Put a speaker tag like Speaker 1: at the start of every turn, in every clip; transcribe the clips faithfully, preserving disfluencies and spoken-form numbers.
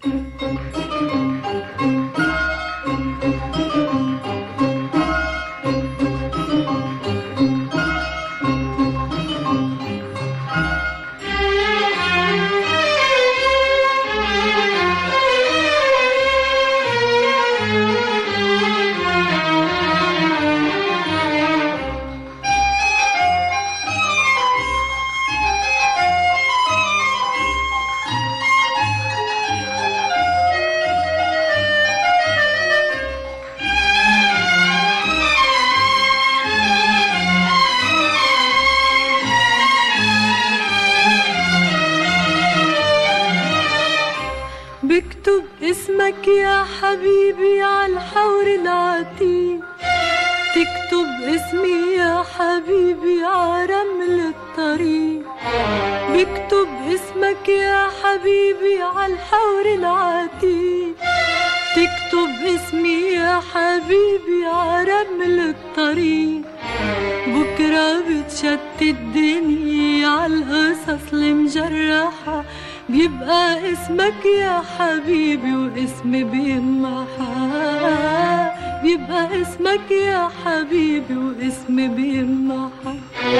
Speaker 1: بكتب اسمك يا حبيبي عالحور العتيق، تكتب اسمي يا حبيبي عرمل الطريق. بكتب اسمك يا حبيبي عالحور العتيق، تكتب اسمي يا حبيبي عرمل الطريق. بكرة بتشتت الدنيا عالقصص المجرحة، بيبقى اسمك يا حبيبي واسمي بيمحى. بيبقى اسمك يا حبيبي واسمي بيمحى.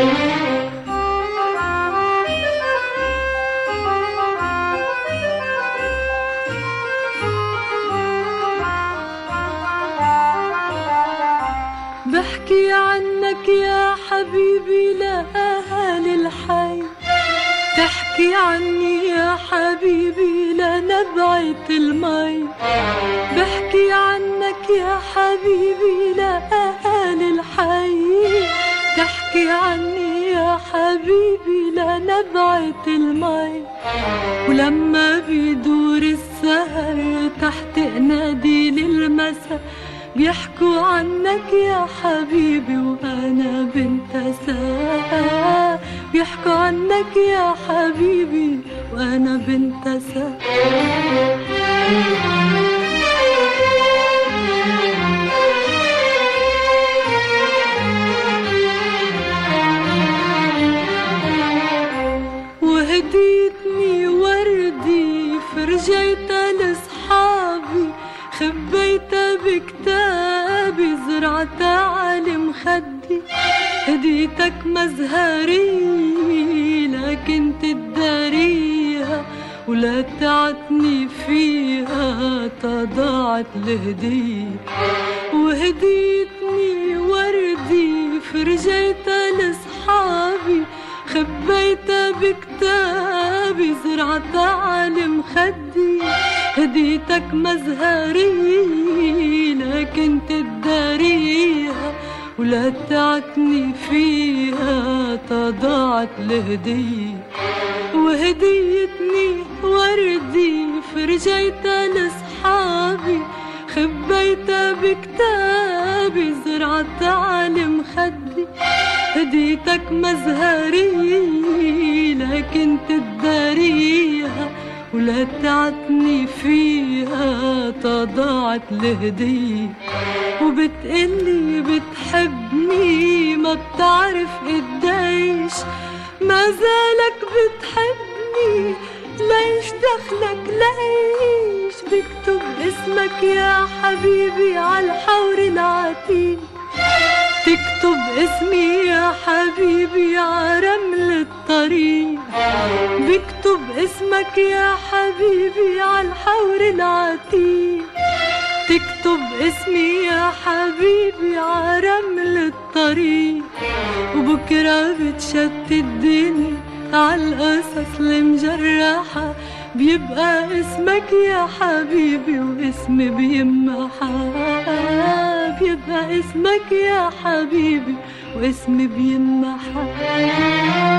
Speaker 1: بحكي عنك يا حبيبي لأهالي الحي، تحكي عني يا حبيبي لنبعة المي. بحكي عنك يا حبيبي لأهالي الحي، تحكي عني يا حبيبي لنبعة المي. ولما بيدور السهر تحت ناديل المسا، بيحكوا عنك يا حبيبي وأنا بنت سا. بيحكوا عنك يا حبيبي وأنا بنت سا. وهديتني وردي فرجيتها لصحابي، خبيتها بكتابي زرعتها على مخدي. هديتك مزهري لكن تداريها، ولا تعتني فيها تضاعت الهدية. وهديتني وردي فرجيتها لصحابي، خبيتها بكتابي زرعتها على مخدي. هديتك مزهري لكن تداريها، ولا تعتني فيها تضاعت الهدية. وهديتني وردي فرجيتها لصحابي، خبيتها بكتابي زرعتها على مخدي. هديتك مزهري لكن تداريها، ولا تعتني فيها تضاعت الهدية. وبتقلي بتحبني ما بتعرف قديش، ما زالك بتحبني ليش دخلك ليش. بكتب اسمك يا حبيبي عالحور العتيق، تكتب اسمي يا حبيبي عرمل الطريق. بكتب اسمك يا حبيبي عالحور العتيق، تكتب اسمي يا حبيبي عرمل الطريق. وبكرة بتشتت الدنيا عالقصص المجرحة، بيبقى اسمك يا حبيبي واسمي بيمحى. بيبقى اسمك يا حبيبي واسمي بيمحى.